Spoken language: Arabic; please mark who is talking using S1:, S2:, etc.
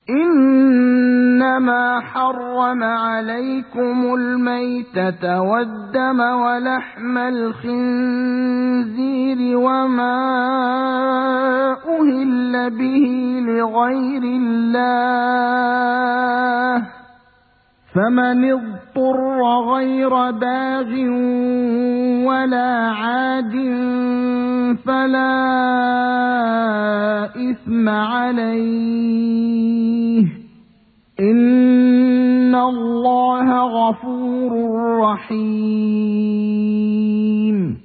S1: إنما حرم عليكم الميتة والدم ولحم الخنزير وما أهل به لغير الله فمن اضطر غير باغ ولا عاد فلا إثم عليه إن الله غفور رحيم